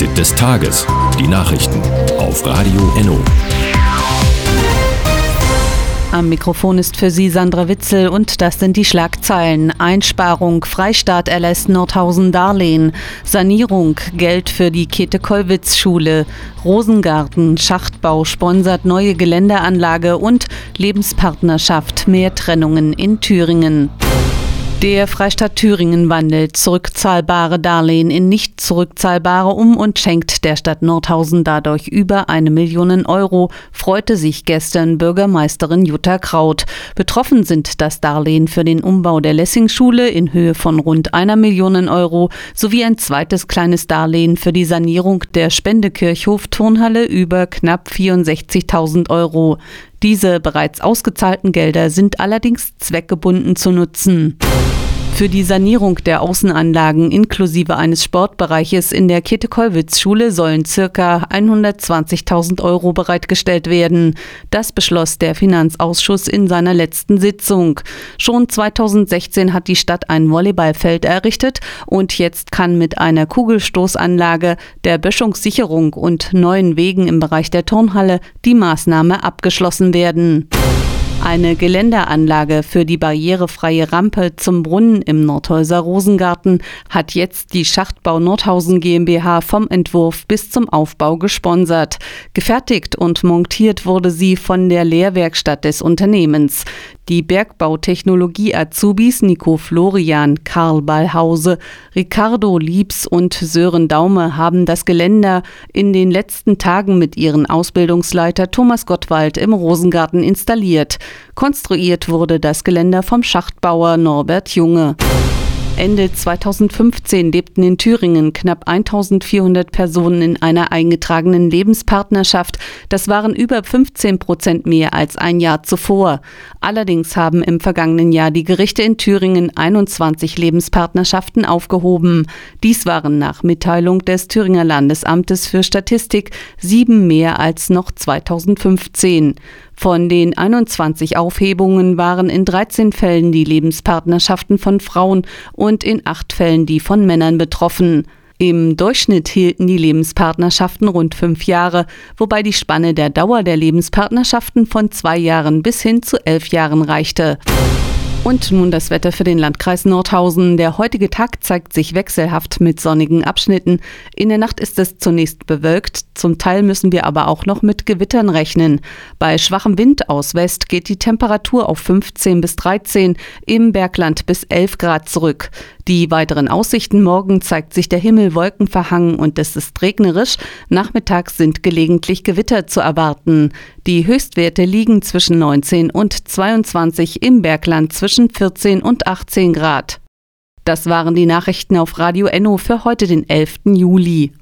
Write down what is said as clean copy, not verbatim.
Fazit des Tages. Die Nachrichten auf Radio Enno. Am Mikrofon ist für Sie Sandra Witzel und das sind die Schlagzeilen. Einsparung, Freistaat erlässt Nordhausen Darlehen, Sanierung, Geld für die Käthe-Kollwitz-Schule, Rosengarten, Schachtbau sponsert neue Geländeanlage und Lebenspartnerschaft, mehr Trennungen in Thüringen. Der Freistaat Thüringen wandelt zurückzahlbare Darlehen in nicht zurückzahlbare um und schenkt der Stadt Nordhausen dadurch über 1 Million Euro, freute sich gestern Bürgermeisterin Jutta Kraut. Betroffen sind das Darlehen für den Umbau der Lessing-Schule in Höhe von rund 1 Million Euro sowie ein zweites kleines Darlehen für die Sanierung der Spendekirchhof-Turnhalle über knapp 64.000 Euro. Diese bereits ausgezahlten Gelder sind allerdings zweckgebunden zu nutzen. Für die Sanierung der Außenanlagen inklusive eines Sportbereiches in der Käthe-Kollwitz-Schule sollen ca. 120.000 Euro bereitgestellt werden. Das beschloss der Finanzausschuss in seiner letzten Sitzung. Schon 2016 hat die Stadt ein Volleyballfeld errichtet und jetzt kann mit einer Kugelstoßanlage, der Böschungssicherung und neuen Wegen im Bereich der Turnhalle die Maßnahme abgeschlossen werden. Eine Geländeanlage für die barrierefreie Rampe zum Brunnen im Nordhäuser Rosengarten hat jetzt die Schachtbau Nordhausen GmbH vom Entwurf bis zum Aufbau gesponsert. Gefertigt und montiert wurde sie von der Lehrwerkstatt des Unternehmens. Die Bergbautechnologie-Azubis Nico Florian, Karl Ballhause, Ricardo Liebs und Sören Daume haben das Geländer in den letzten Tagen mit ihren Ausbildungsleiter Thomas Gottwald im Rosengarten installiert. Konstruiert wurde das Geländer vom Schachtbauer Norbert Junge. Ende 2015 lebten in Thüringen knapp 1.400 Personen in einer eingetragenen Lebenspartnerschaft. Das waren über 15% mehr als ein Jahr zuvor. Allerdings haben im vergangenen Jahr die Gerichte in Thüringen 21 Lebenspartnerschaften aufgehoben. Dies waren nach Mitteilung des Thüringer Landesamtes für Statistik 7 mehr als noch 2015. Von den 21 Aufhebungen waren in 13 Fällen die Lebenspartnerschaften von Frauen und in 8 Fällen die von Männern betroffen. Im Durchschnitt hielten die Lebenspartnerschaften rund 5 Jahre, wobei die Spanne der Dauer der Lebenspartnerschaften von 2 Jahren bis hin zu 11 Jahren reichte. Und nun das Wetter für den Landkreis Nordhausen. Der heutige Tag zeigt sich wechselhaft mit sonnigen Abschnitten. In der Nacht ist es zunächst bewölkt, zum Teil müssen wir aber auch noch mit Gewittern rechnen. Bei schwachem Wind aus West geht die Temperatur auf 15 bis 13, im Bergland bis 11 Grad zurück. Die weiteren Aussichten: morgen zeigt sich der Himmel wolkenverhangen und es ist regnerisch. Nachmittags sind gelegentlich Gewitter zu erwarten. Die Höchstwerte liegen zwischen 19 und 22, im Bergland zwischen 14 und 18 Grad. Das waren die Nachrichten auf Radio Enno für heute, den 11. Juli.